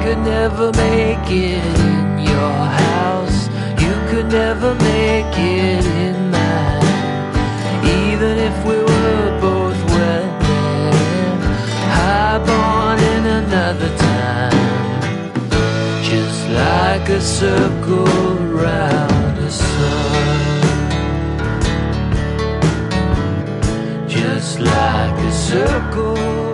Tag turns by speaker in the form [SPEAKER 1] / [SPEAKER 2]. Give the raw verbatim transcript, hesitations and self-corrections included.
[SPEAKER 1] could never make it in your house. You could never make it in mine. Even if we were both well there, high born in another time. Just like a circle around the sun. Just like a circle